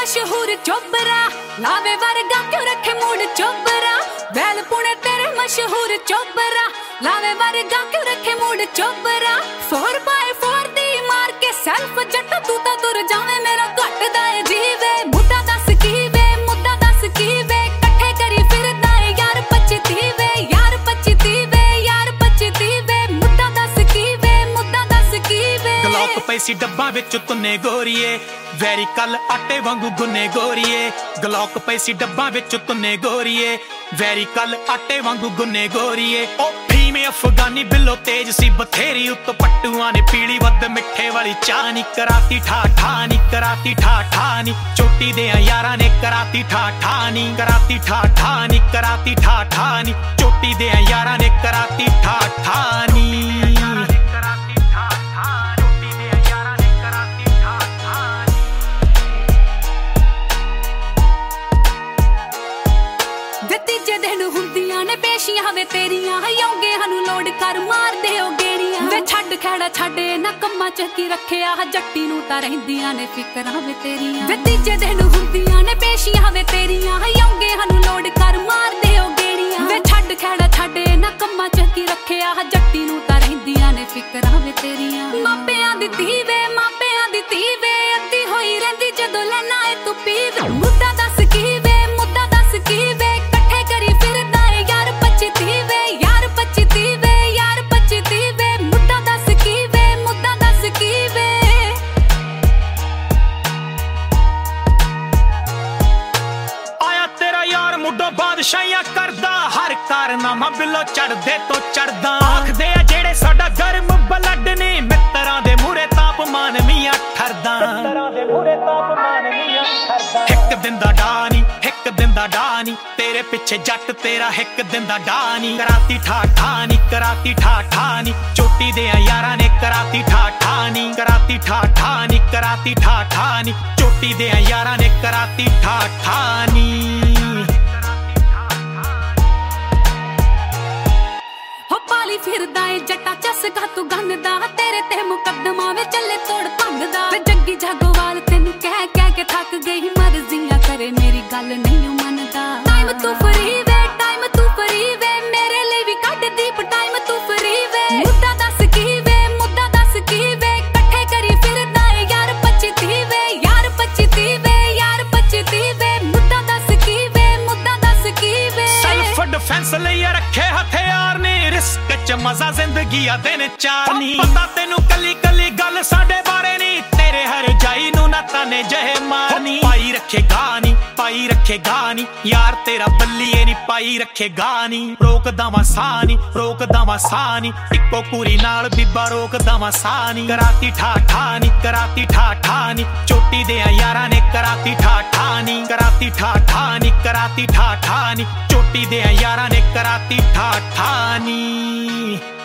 मशहूर चोबरा, लावे वर्गा क्यों रखे मूड चोबरा। बैल पुणे तेरे मशहूर चोबरा, लावे वर्गा क्यों रखे मूड चोबरा। 4x4 दी मार के सेल्फ जट तू ता तुर जावे मेरा घट दा जीवे। मुद्दा दस की वे, मुद्दा दस की वे, कट्ठे करी फिरदा है यार 25 वे, यार 25 वे, यार 25 वे। मुद्दा दस की वे, मुद्दा दस की वे। गलौक पैसी डब्बा विच तुन्ने गोरीए, वैरी कल आटे वांगू गुन्ने गोरीए। गलौक पैसी डब्बा विच तुन्ने गोरीए, वैरी कल आटे वांगू गुन्ने गोरीए। ओ भीमे अफगानी बिलो तेज सी बथेरी, उत्तो पट्टूआं ने पीली वध मिठे वाली चाह नी। कराती ठा ठा नी, कराती ठा ठा नी, चोटी दे यारां ने कराती ठा ठा नी। कराती ठा ठा नी, कराती ठा ठा नी, चोटी दे यारां ने कराती ठा ठा नी। तीजे दिन हुंदियां ने पेशियां वे तेरियां, आयोगे हनू लोड कर मार दे ओ गेड़ियां। वे छड्ड खैड़ा छड्डे ना कम्मा च की रखिया, जट्टी नू तां रहिंदियां ने फिकरां वे तेरियां। वे तीजे दिन हुंदियां ने पेशियां वे तेरियां, आयोगे हनू लोड कर मार दे ओ गेड़ियां। वे छड्ड खैड़ा छड्डे ना कम्मा च की रखिया, जट्टी नू तां रहिंदियां ने फिकरां वे तेरियां। मापियां दी धी वे, मापियां दी धी वे, अद्धी होई रहिंदी जदों लैना ए तू पीवे। मुद्दा दस की वे, मुद्दा दस की वे, बादशाहियां करदा हर कारनामा बिलो चढ़दे तो चढ़दा। आखदे आ जेड़े साडा गर्म ब्लड ने, मित्तरां दे मूरे तापमान मियां ठरदा। हिक दिन दा डानी, हिक दिन दा डानी, तेरे पिछे जट तेरा हिक दिन दा डानी। कराती ठा ठा नी, कराती ठा ठा नी, चोटी दे यारां ने कराती ठा ठा नी। कराती ठा ठा नी, कराती ठा ठा नी, चोटी दे यारां ने कराती ठा ठा नी। फिरदा ए जट्टा चसका तू गंदा, तेरे ते मुकदमा वे चले तोड़ भंगदा। वे जग्गी जागोवाल तेनू कह के थक गई, मर्जियां करे मेरी गल नहीं मनदा। टाइम तू फ्री वे, टाइम तू फ्री वे, मेरे लिए भी कट दीप टाइम तू फ्री वे। मुद्दा दस की वे, मुद्दा दस की वे, कट्ठे करी फिरदा ए यार 25 वे, यार 25 वे, यार 25 वे। मुद्दा दस की वे, मुद्दा दस की वे। सेल्फ डिफेंस ਲਈ रखे हथियार ने, रिस्क च मजा जिंदगी आ दिन चार नी। पता तेनू कली कली गल साडे बारे नी, तेरे हर जाई नू ना ताने जहे मारनी। पाई रखेगा नी, पाई रखेगा नी, यार तेरा बल्लीए नी पाई रखेगा नी। रोक दावा सानी, रोक दावा सानी, इक्को कुरी नाल बीबा रोक दावा सानी। कराती ठा ठा नी, कराती ठा ठा नी, चोटी दे यारां ने कराती ठा ठा नी। कराती ठा ठा नी, कराती ठा ठा नी, चोटी दे यारां ने कराती ठा ठा नी।